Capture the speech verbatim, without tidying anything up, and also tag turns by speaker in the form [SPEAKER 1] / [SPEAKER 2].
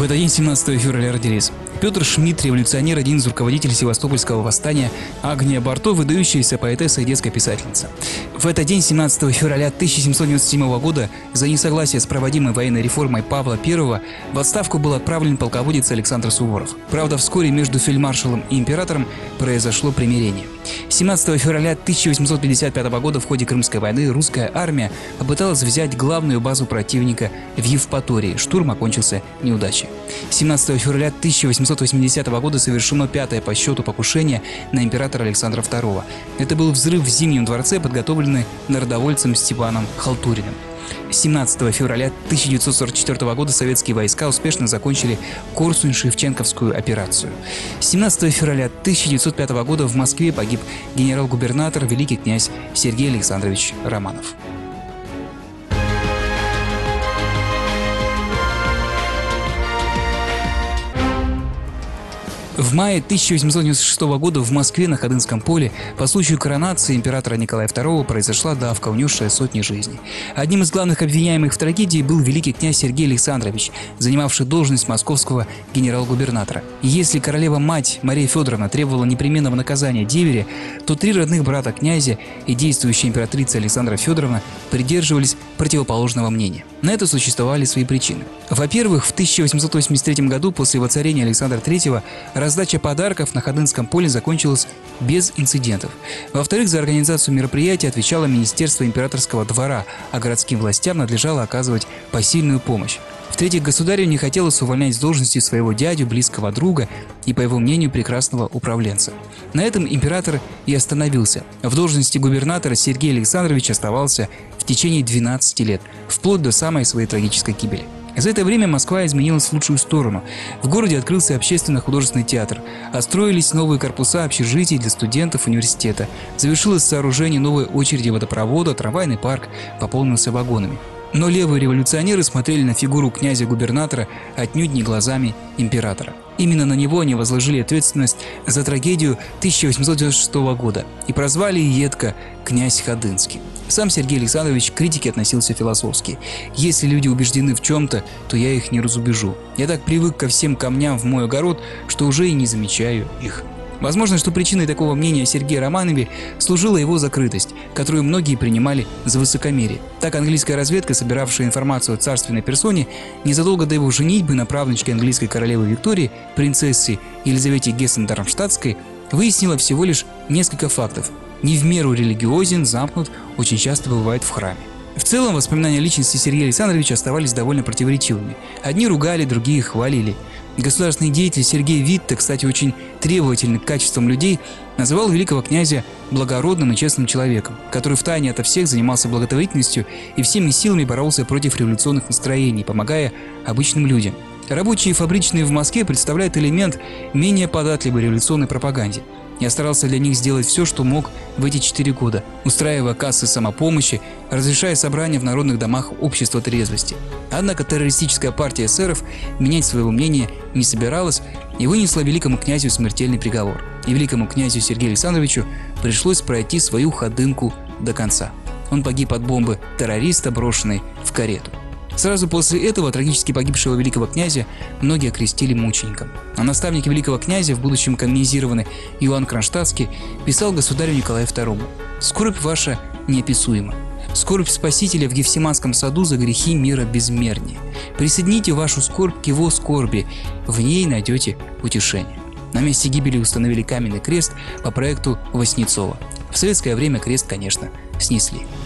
[SPEAKER 1] В этот день, семнадцатого февраля, родились Петр Шмидт, революционер, один из руководителей Севастопольского восстания, Агния Барто, выдающаяся поэтесса и детская писательница. В этот день, семнадцатого февраля тысяча семьсот девяносто седьмого года, за несогласие с проводимой военной реформой Павла Первого в отставку был отправлен полководец Александр Суворов. Правда, вскоре между фельдмаршалом и императором произошло примирение. семнадцатого февраля тысяча восемьсот пятьдесят пятого года в ходе Крымской войны русская армия попыталась взять главную базу противника в Евпатории. Штурм окончился неудачей. семнадцатого февраля тысяча восемьсот восьмидесятого года совершено пятое по счету покушение на императора Александра Второго. Это был взрыв в Зимнем дворце, подготовленный народовольцем Степаном Халтуриным. семнадцатого февраля тысяча девятьсот сорок четвёртого года советские войска успешно закончили Корсунь-Шевченковскую операцию. семнадцатого февраля тысяча девятьсот пятого года в Москве погиб генерал-губернатор, великий князь Сергей Александрович Романов. В мае тысяча восемьсот девяносто шестого года в Москве на Ходынском поле по случаю коронации императора Николая Второго произошла давка, унесшая сотни жизней. Одним из главных обвиняемых в трагедии был великий князь Сергей Александрович, занимавший должность московского генерал-губернатора. И если королева-мать Мария Федоровна требовала непременного наказания деверя, то три родных брата князя и действующая императрица Александра Федоровна придерживались противоположного мнения. На это существовали свои причины. Во-первых, в тысяча восемьсот восемьдесят третьем году после воцарения Александра Третьего раздача подарков на Ходынском поле закончилась без инцидентов. Во-вторых, за организацию мероприятия отвечало Министерство императорского двора, а городским властям надлежало оказывать посильную помощь. В-третьих, государю не хотелось увольнять с должности своего дядю, близкого друга и, по его мнению, прекрасного управленца. На этом император и остановился. В должности губернатора Сергей Александрович оставался в течение двенадцати лет, вплоть до самой своей трагической гибели. За это время Москва изменилась в лучшую сторону. В городе открылся общественно-художественный театр, отстроились новые корпуса общежитий для студентов университета, завершилось сооружение новой очереди водопровода, трамвайный парк пополнился вагонами. Но левые революционеры смотрели на фигуру князя-губернатора отнюдь не глазами императора. Именно на него они возложили ответственность за трагедию тысяча восемьсот девяносто шестого года и прозвали едко «князь Ходынский». Сам Сергей Александрович к критике относился философски. «Если люди убеждены в чем-то, то я их не разубежу. Я так привык ко всем камням в мой огород, что уже и не замечаю их». Возможно, что причиной такого мнения о Сергее Романове служила его закрытость, которую многие принимали за высокомерие. Так английская разведка, собиравшая информацию о царственной персоне, незадолго до его женитьбы на правнучке английской королевы Виктории, принцессе Елизавете Гессен-Дармштадтской, выяснила всего лишь несколько фактов. Не в меру религиозен, замкнут, очень часто бывает в храме. В целом, воспоминания о личности Сергея Александровича оставались довольно противоречивыми. Одни ругали, другие хвалили. Государственный деятель Сергей Витте, кстати, очень требовательный к качествам людей, называл великого князя благородным и честным человеком, который втайне ото всех занимался благотворительностью и всеми силами боролся против революционных настроений, помогая обычным людям. Рабочие и фабричные в Москве представляют элемент менее податливой революционной пропаганде. Я старался для них сделать все, что мог в эти четыре года, устраивая кассы самопомощи, разрешая собрания в народных домах общества трезвости. Однако террористическая партия эсеров менять своего мнения не собиралась и вынесла великому князю смертельный приговор. И великому князю Сергею Александровичу пришлось пройти свою ходынку до конца. Он погиб от бомбы террориста, брошенной в карету. Сразу после этого трагически погибшего великого князя многие окрестили мучеником. А наставник великого князя, в будущем канонизированный Иоанн Кронштадтский, писал государю Николаю Второму: «Скорбь ваша неописуема. Скорбь Спасителя в Гефсиманском саду за грехи мира безмернее. Присоедините вашу скорбь к его скорби, в ней найдете утешение». На месте гибели установили каменный крест по проекту Васнецова. В советское время крест, конечно, снесли.